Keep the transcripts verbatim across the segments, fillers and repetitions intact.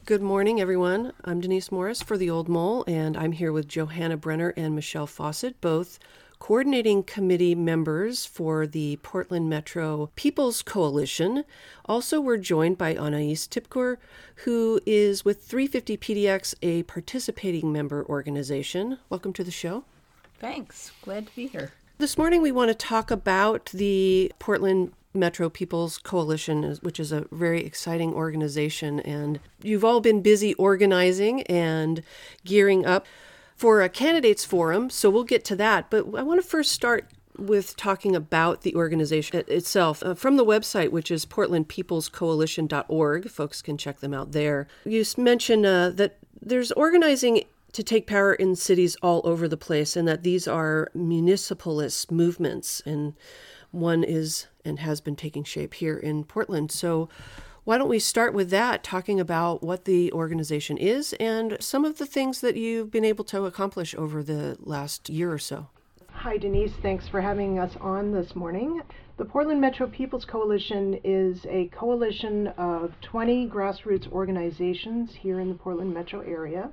Good morning, everyone. I'm Denise Morris for The Old Mole, and I'm here with Johanna Brenner and Michelle Fawcett, both coordinating committee members for the Portland Metro People's Coalition. Also, we're joined by Anais Tipkur, who is with three fifty P D X, a participating member organization. Welcome to the show. Thanks. Glad to be here. This morning, we want to talk about the Portland Metro People's Coalition, which is a very exciting organization. And you've all been busy organizing and gearing up for a candidates forum, so we'll get to that. But I want to first start with talking about the organization itself. Uh, from the website, which is portland peoples coalition dot org, folks can check them out there. You mentioned uh, that there's organizing to take power in cities all over the place, and that these are municipalist movements, and one is and has been taking shape here in Portland. So why don't we start with that, talking about what the organization is and some of the things that you've been able to accomplish over the last year or so. Hi, Denise. Thanks for having us on this morning. The Portland Metro People's Coalition is a coalition of twenty grassroots organizations here in the Portland metro area.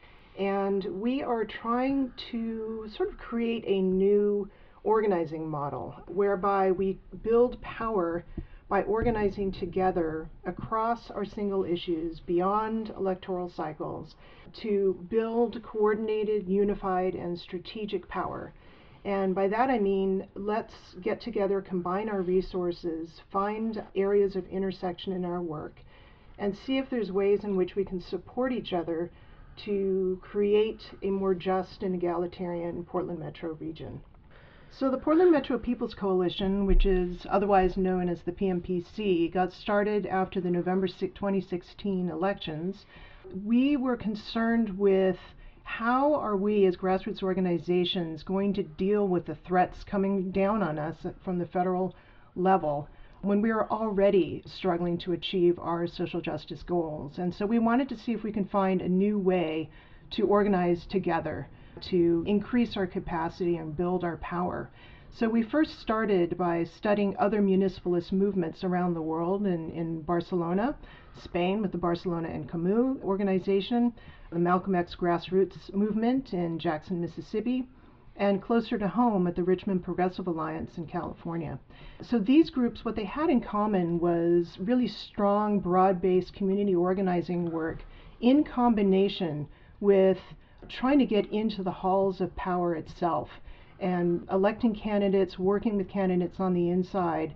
And we are trying to sort of create a new organizing model whereby we build power by organizing together across our single issues beyond electoral cycles to build coordinated, unified, and strategic power. And by that I mean, let's get together, combine our resources, find areas of intersection in our work, and see if there's ways in which we can support each other to create a more just and egalitarian Portland Metro region. So the Portland Metro People's Coalition, which is otherwise known as the P M P C, got started after the November twenty sixteen elections. We were concerned with how are we as grassroots organizations going to deal with the threats coming down on us from the federal level when we are already struggling to achieve our social justice goals. And so we wanted to see if we can find a new way to organize together, to increase our capacity and build our power. So we first started by studying other municipalist movements around the world in, in Barcelona, Spain with the Barcelona en Comú organization, the Malcolm X grassroots movement in Jackson, Mississippi, and closer to home at the Richmond Progressive Alliance in California. So these groups, what they had in common was really strong, broad-based community organizing work in combination with trying to get into the halls of power itself and electing candidates, working with candidates on the inside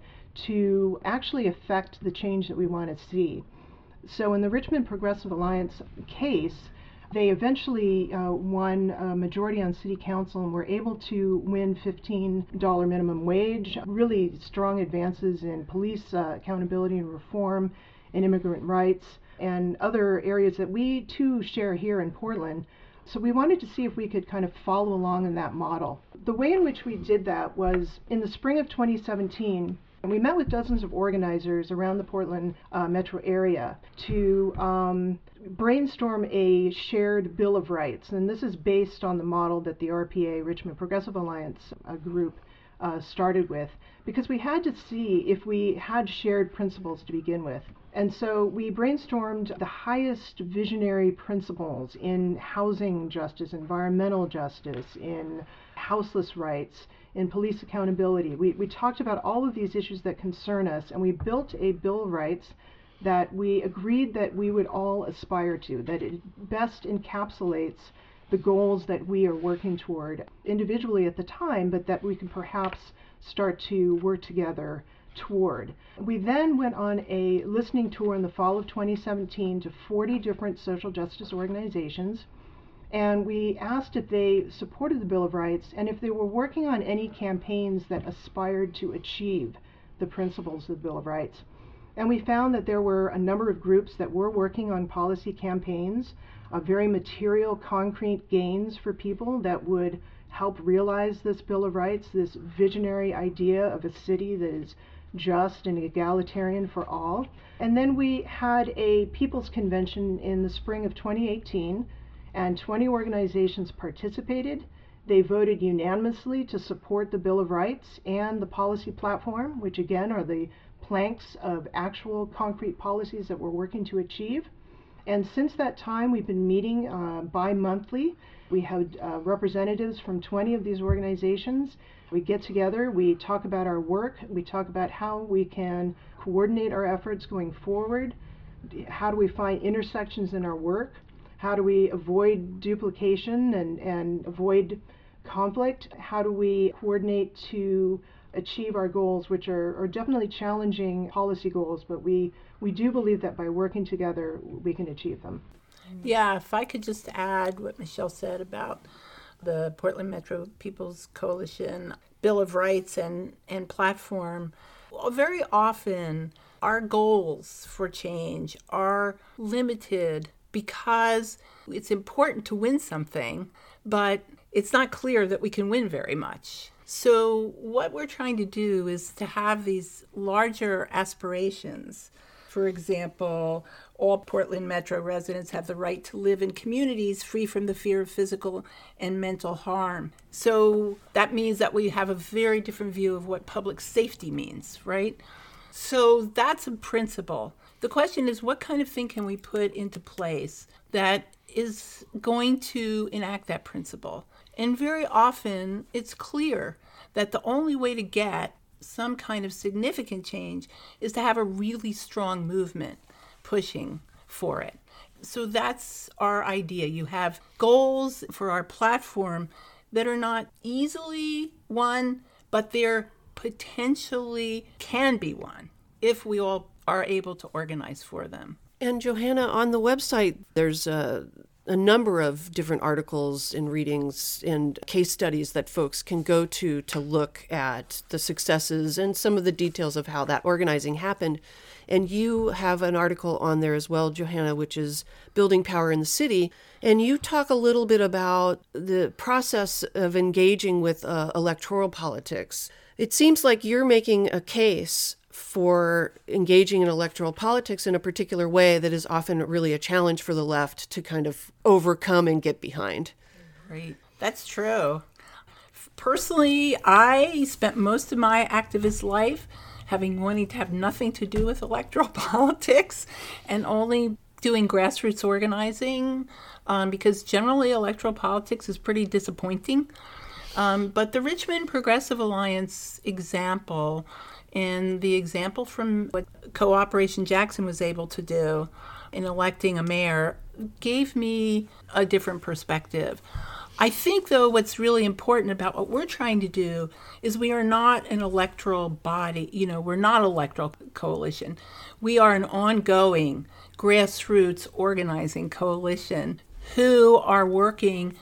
to actually affect the change that we want to see. So in the Richmond Progressive Alliance case, they eventually uh, won a majority on city council and were able to win fifteen dollars minimum wage, really strong advances in police uh, accountability and reform and immigrant rights and other areas that we too share here in Portland. So we wanted to see if we could kind of follow along in that model. The way in which we did that was in the spring of twenty seventeen, and we met with dozens of organizers around the Portland uh, metro area to um, brainstorm a shared Bill of Rights. And this is based on the model that the R P A, Richmond Progressive Alliance uh, group, uh, started with, because we had to see if we had shared principles to begin with. And so we brainstormed the highest visionary principles in housing justice, environmental justice, in houseless rights, in police accountability. We, we talked about all of these issues that concern us, and we built a Bill of Rights that we agreed that we would all aspire to, that it best encapsulates the goals that we are working toward individually at the time, but that we can perhaps start to work together toward. We then went on a listening tour in the fall of twenty seventeen to forty different social justice organizations, and we asked if they supported the Bill of Rights and if they were working on any campaigns that aspired to achieve the principles of the Bill of Rights. And we found that there were a number of groups that were working on policy campaigns, uh, very material, concrete gains for people that would help realize this Bill of Rights, this visionary idea of a city that is just and egalitarian for all. And then we had a People's Convention in the spring of twenty eighteen, and twenty organizations participated. They voted unanimously to support the Bill of Rights and the policy platform, which again are the planks of actual concrete policies that we're working to achieve. And since that time, we've been meeting uh, bi-monthly. We have uh, representatives from twenty of these organizations. We get together, we talk about our work, we talk about how we can coordinate our efforts going forward, how do we find intersections in our work, how do we avoid duplication and, and avoid conflict, how do we coordinate to achieve our goals, which are, are definitely challenging policy goals, but we, we do believe that by working together, we can achieve them. Yeah, if I could just add what Michelle said about the Portland Metro People's Coalition Bill of Rights and, and platform, well, very often our goals for change are limited because it's important to win something, but it's not clear that we can win very much. So what we're trying to do is to have these larger aspirations. For example, all Portland Metro residents have the right to live in communities free from the fear of physical and mental harm. So that means that we have a very different view of what public safety means, right? So that's a principle. The question is, what kind of thing can we put into place that is going to enact that principle? And very often it's clear that the only way to get some kind of significant change is to have a really strong movement pushing for it. So that's our idea. You have goals for our platform that are not easily won, but they're potentially can be won if we all are able to organize for them. And Johanna, on the website, there's a a number of different articles and readings and case studies that folks can go to to look at the successes and some of the details of how that organizing happened. And you have an article on there as well, Johanna, which is Building Power in the City. And you talk a little bit about the process of engaging with uh, electoral politics. It seems like you're making a case for engaging in electoral politics in a particular way that is often really a challenge for the left to kind of overcome and get behind. Right. That's true. Personally, I spent most of my activist life having wanting to have nothing to do with electoral politics and only doing grassroots organizing um, because generally electoral politics is pretty disappointing. Um, but the Richmond Progressive Alliance example and the example from what Cooperation Jackson was able to do in electing a mayor gave me a different perspective. I think, though, what's really important about what we're trying to do is we are not an electoral body. You know, we're not an electoral coalition. We are an ongoing grassroots organizing coalition who are working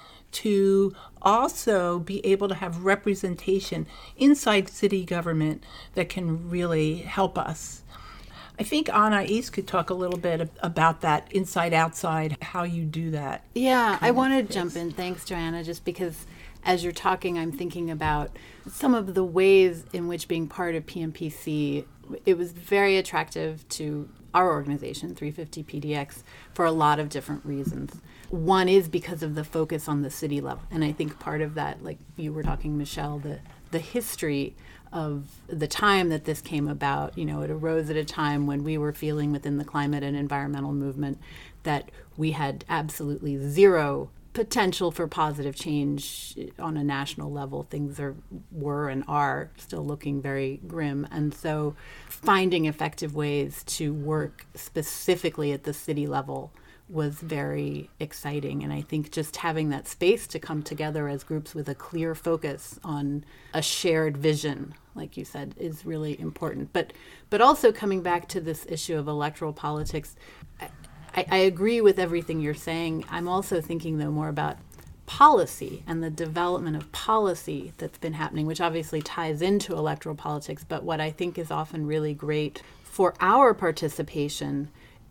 to also be able to have representation inside city government that can really help us. I think Anais could talk a little bit about that inside outside, how you do that. Yeah, I want to jump in. Thanks, Joanna, just because as you're talking, I'm thinking about some of the ways in which being part of P M P C, it was very attractive to our organization, three fifty P D X, for a lot of different reasons. One is because of the focus on the city level. And I think part of that, like you were talking, Michelle, the, the history of the time that this came about, you know, it arose at a time when we were feeling within the climate and environmental movement that we had absolutely zero potential for positive change on a national level. Things are were and are still looking very grim. And so finding effective ways to work specifically at the city level was very exciting. And I think just having that space to come together as groups with a clear focus on a shared vision, like you said, is really important. But but also coming back to this issue of electoral politics, I, I agree with everything you're saying. I'm also thinking, though, more about policy and the development of policy that's been happening, which obviously ties into electoral politics. But what I think is often really great for our participation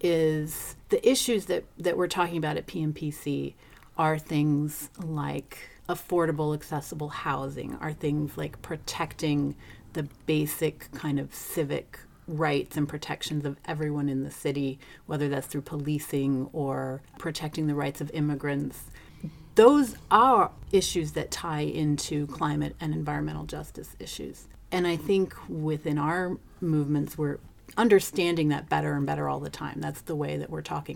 is the issues that, that we're talking about at P M P C are things like affordable, accessible housing, are things like protecting the basic kind of civic rights and protections of everyone in the city, whether that's through policing or protecting the rights of immigrants. Those are issues that tie into climate and environmental justice issues. And I think within our movements, we're understanding that better and better all the time. That's the way that we're talking.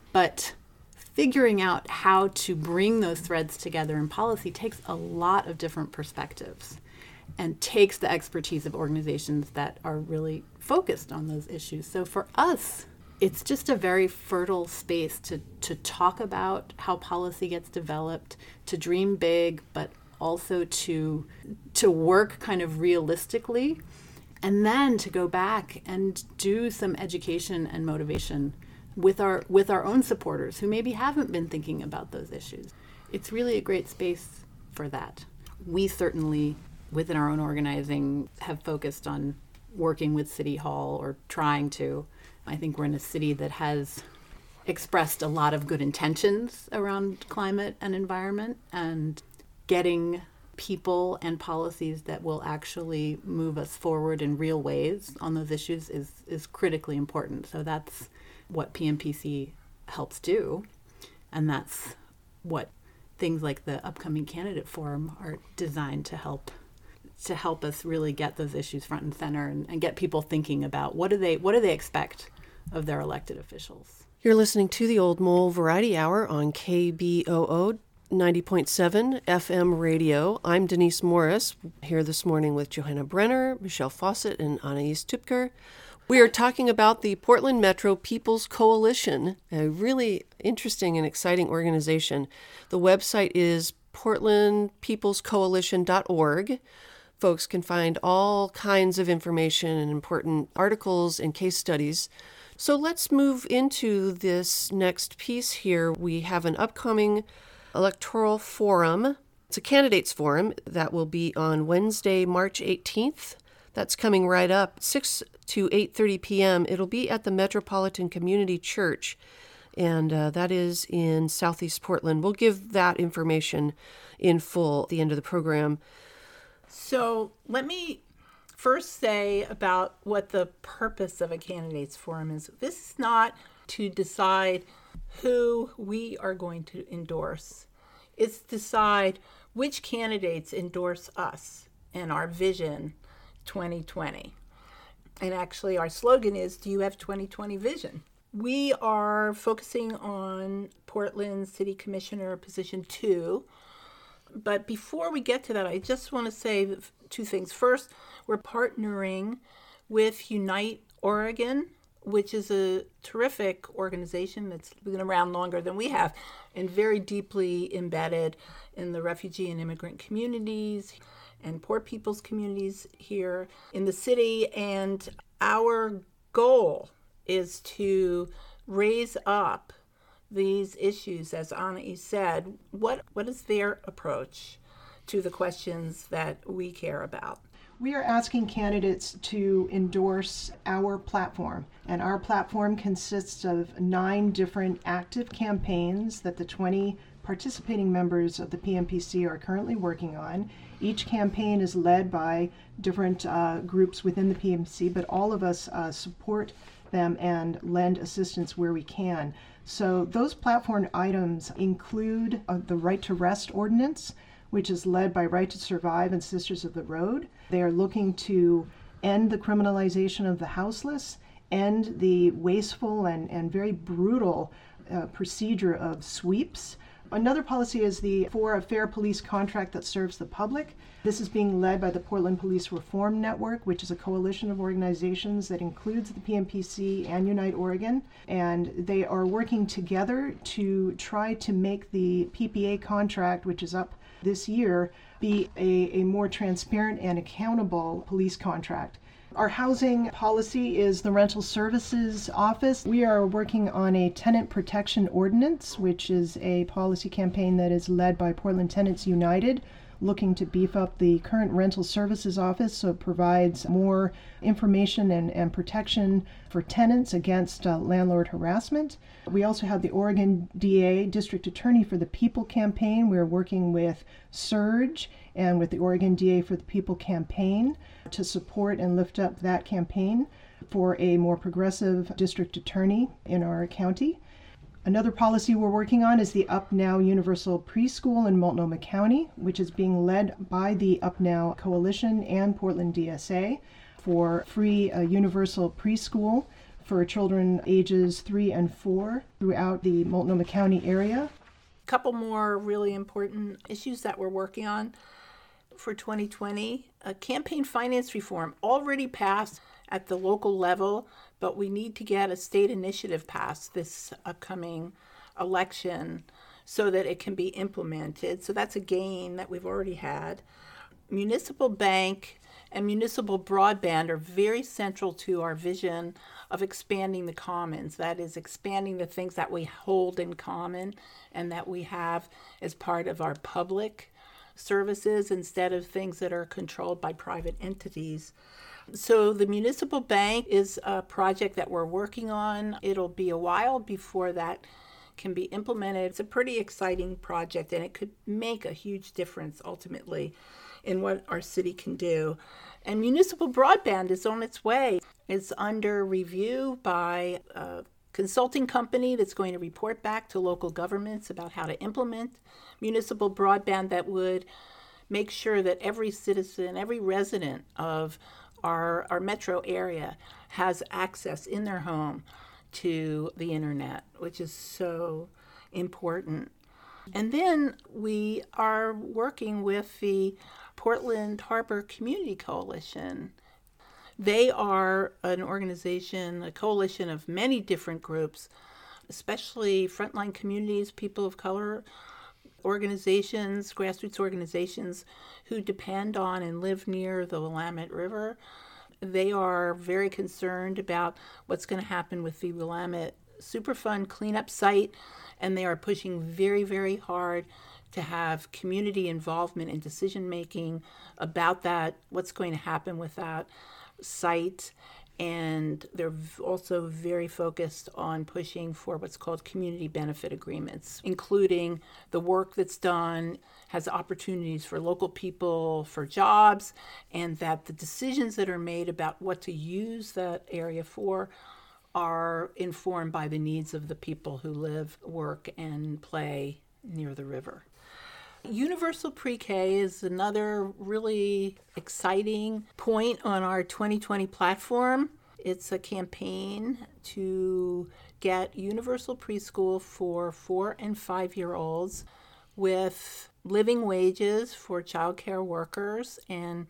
But figuring out how to bring those threads together in policy takes a lot of different perspectives and takes the expertise of organizations that are really focused on those issues. So for us, it's just a very fertile space to, to talk about how policy gets developed, to dream big, but also to to work kind of realistically, and then to go back and do some education and motivation with our with our own supporters who maybe haven't been thinking about those issues. It's really a great space for that. We certainly, within our own organizing, have focused on working with City Hall, or trying to. I think we're in a city that has expressed a lot of good intentions around climate and environment, and getting people and policies that will actually move us forward in real ways on those issues is, is critically important. So that's what P M P C helps do, and that's what things like the upcoming candidate forum are designed to help to help us really get those issues front and center, and, and get people thinking about what do they what do they expect of their elected officials. You're listening to the Old Mole Variety Hour on K B O O ninety point seven F M radio. I'm Denise Morris, here this morning with Johanna Brenner, Michelle Fawcett, and Anais Tüpker. We are talking about the Portland Metro People's Coalition, a really interesting and exciting organization. The website is portland peoples coalition dot org. Folks can find all kinds of information and important articles and case studies. So let's move into this next piece here. We have an upcoming electoral forum. It's a candidates forum that will be on Wednesday, March eighteenth. That's coming right up, six to eight thirty p.m. It'll be at the Metropolitan Community Church, and uh, that is in Southeast Portland. We'll give that information in full at the end of the program. So let me first say about what the purpose of a candidates forum is. This is not to decide who we are going to endorse. It's decide which candidates endorse us and our vision twenty twenty. And actually our slogan is, do you have twenty twenty vision? We are focusing on Portland City Commissioner position two. But before we get to that, I just want to say two things. First, we're partnering with Unite Oregon, which is a terrific organization that's been around longer than we have and very deeply embedded in the refugee and immigrant communities and poor people's communities here in the city. And our goal is to raise up these issues, as Anais said. What what is their approach to the questions that we care about? We are asking candidates to endorse our platform, and our platform consists of nine different active campaigns that the twenty participating members of the P M P C are currently working on. Each campaign is led by different uh, groups within the P M P C, but all of us uh, support them and lend assistance where we can. So those platform items include uh, the Right to Rest ordinance, which is led by Right to Survive and Sisters of the Road. They are looking to end the criminalization of the houseless, end the wasteful and, and very brutal uh, procedure of sweeps. Another policy is the For a Fair Police Contract that Serves the Public. This is being led by the Portland Police Reform Network, which is a coalition of organizations that includes the P M P C and Unite Oregon. And they are working together to try to make the P P A contract, which is up this year, be a, a more transparent and accountable police contract. Our housing policy is the Rental Services Office. We are working on a tenant protection ordinance, which is a policy campaign that is led by Portland Tenants United, looking to beef up the current Rental Services Office so it provides more information and, and protection for tenants against uh, landlord harassment. We also have the Oregon D A, District Attorney for the People campaign. We're working with Surge and with the Oregon D A for the People campaign to support and lift up that campaign for a more progressive district attorney in our county. Another policy we're working on is the Up Now Universal Preschool in Multnomah County, which is being led by the Up Now Coalition and Portland D S A for free uh, universal preschool for children ages three and four throughout the Multnomah County area. A couple more really important issues that we're working on for twenty twenty. A campaign finance reform already passed at the local level, but we need to get a state initiative passed this upcoming election so that it can be implemented. So that's a gain that we've already had. Municipal bank and municipal broadband are very central to our vision of expanding the commons. That is, expanding the things that we hold in common and that we have as part of our public services instead of things that are controlled by private entities. So the municipal bank is a project that we're working on. It'll be a while before that can be implemented. It's a pretty exciting project, and it could make a huge difference ultimately in what our city can do. And municipal broadband is on its way. It's under review by a consulting company that's going to report back to local governments about how to implement municipal broadband that would make sure that every citizen, every resident of our, our metro area has access in their home to the internet, which is so important. And then we are working with the Portland Harbor Community Coalition. They are an organization, a coalition of many different groups, especially frontline communities, people of color, organizations, grassroots organizations who depend on and live near the Willamette River. They are very concerned about what's going to happen with the Willamette Superfund cleanup site, and they are pushing very, very hard to have community involvement in decision making about that, what's going to happen with that site. And they're also very focused on pushing for what's called community benefit agreements, including the work that's done has opportunities for local people for jobs, and that the decisions that are made about what to use that area for are informed by the needs of the people who live, work, and play near the river. Universal Pre-K is another really exciting point on our twenty twenty platform. It's a campaign to get universal preschool for four and five-year-olds with living wages for childcare workers and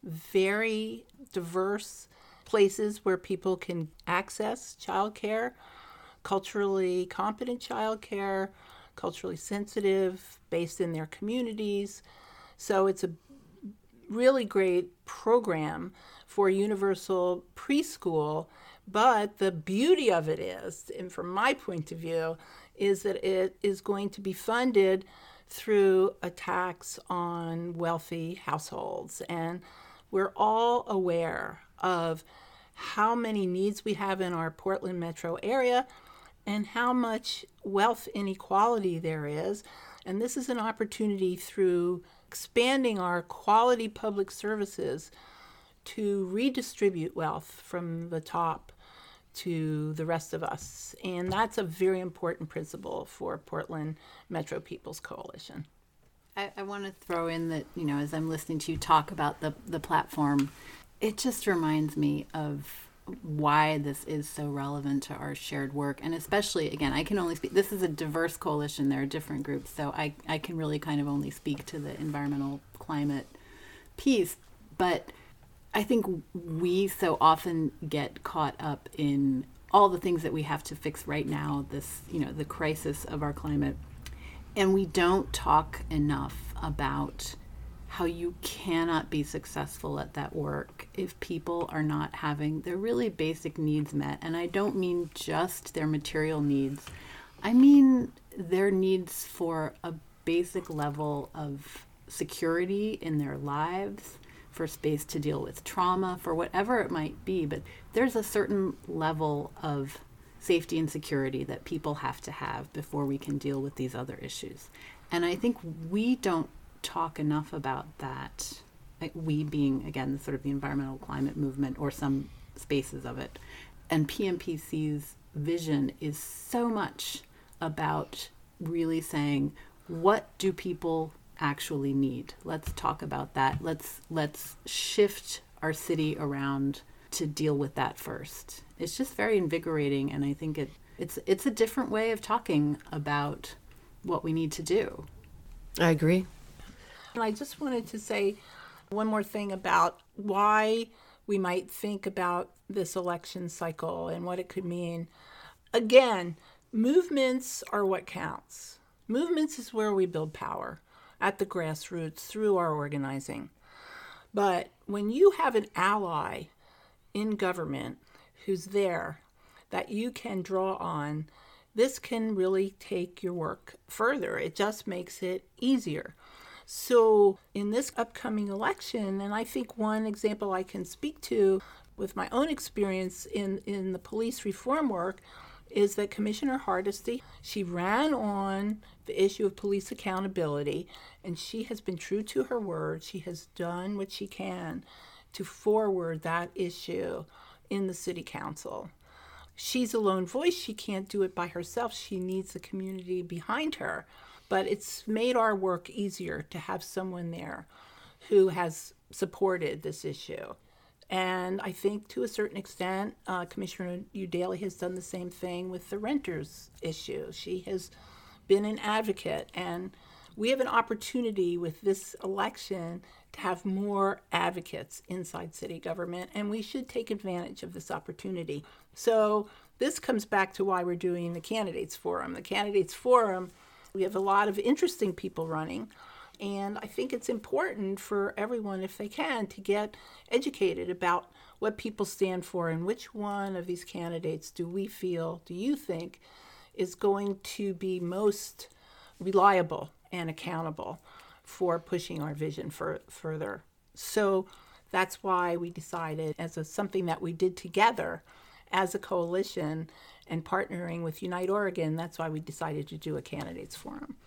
very diverse places where people can access childcare, culturally competent childcare, culturally sensitive, based in their communities. So it's a really great program for universal preschool, but the beauty of it is, and from my point of view, is that it is going to be funded through a tax on wealthy households. And we're all aware of how many needs we have in our Portland metro area and how much wealth inequality there is. And this is an opportunity through expanding our quality public services to redistribute wealth from the top to the rest of us. And that's a very important principle for Portland Metro People's Coalition. I, I want to throw in that, you know, as I'm listening to you talk about the, the platform, it just reminds me of why this is so relevant to our shared work. And especially, again, I can only speak, this is a diverse coalition, there are different groups, so I, I can really kind of only speak to the environmental climate piece. But I think we so often get caught up in all the things that we have to fix right now, this, you know, the crisis of our climate. And we don't talk enough about how you cannot be successful at that work if people are not having their really basic needs met. And I don't mean just their material needs. I mean their needs for a basic level of security in their lives, for space to deal with trauma, for whatever it might be. But there's a certain level of safety and security that people have to have before we can deal with these other issues. And I think we don't talk enough about that, we being, again, sort of the environmental climate movement or some spaces of it. And P M P C's vision is so much about really saying, what do people actually need? Let's talk about that. Let's let's shift our city around to deal with that first. It's just very invigorating, and I think it it's it's a different way of talking about what we need to do. I agree. And I just wanted to say one more thing about why we might think about this election cycle and what it could mean. Again, movements are what counts. Movements is where we build power at the grassroots through our organizing. But when you have an ally in government who's there that you can draw on, this can really take your work further. It just makes it easier. So in this upcoming election, and I think one example I can speak to with my own experience in, in the police reform work is that Commissioner Hardesty, she ran on the issue of police accountability, and she has been true to her word. She has done what she can to forward that issue in the city council. She's a lone voice. She can't do it by herself. She needs the community behind her. But it's made our work easier to have someone there who has supported this issue. And I think to a certain extent, uh, Commissioner Udaley has done the same thing with the renters issue. She has been an advocate, and we have an opportunity with this election to have more advocates inside city government, and we should take advantage of this opportunity. So this comes back to why we're doing the Candidates Forum. The Candidates Forum, we have a lot of interesting people running, and I think it's important for everyone, if they can, to get educated about what people stand for and which one of these candidates do we feel, do you think, is going to be most reliable and accountable for pushing our vision for, further. So that's why we decided, as a, something that we did together as a coalition and partnering with Unite Oregon, that's why we decided to do a candidates forum.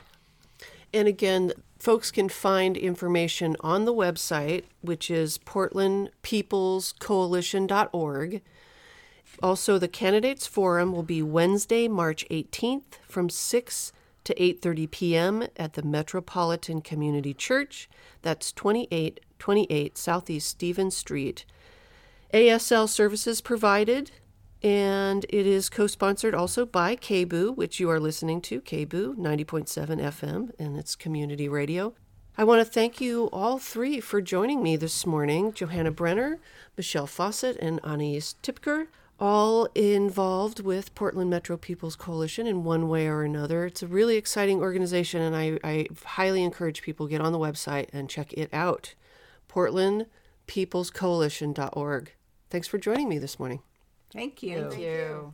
And again, folks can find information on the website, which is portland peoples coalition dot org. Also, the Candidates Forum will be Wednesday, March eighteenth from six to eight thirty p.m. at the Metropolitan Community Church. That's twenty-eight twenty-eight Southeast Stevens Street. A S L services provided, and it is co-sponsored also by K B U, which you are listening to, K B U ninety point seven F M, and it's community radio. I want to thank you all three for joining me this morning. Johanna Brenner, Michelle Fawcett, and Anais Tipker, all involved with Portland Metro People's Coalition in one way or another. It's a really exciting organization, and I, I highly encourage people to get on the website and check it out, portland peoples coalition dot org. Thanks for joining me this morning. Thank you. Thank you.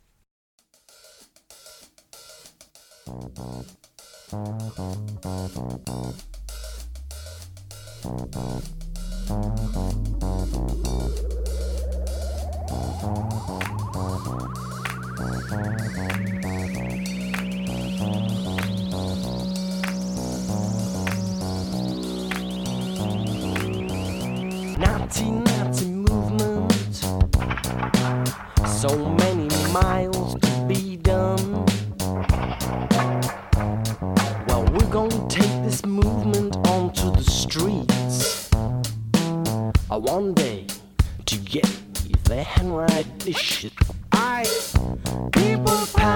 Nazi, Nazi movement. So many miles to be done. Well, we're gonna take this movement onto the streets. I one day to get there and write this shit. I people power.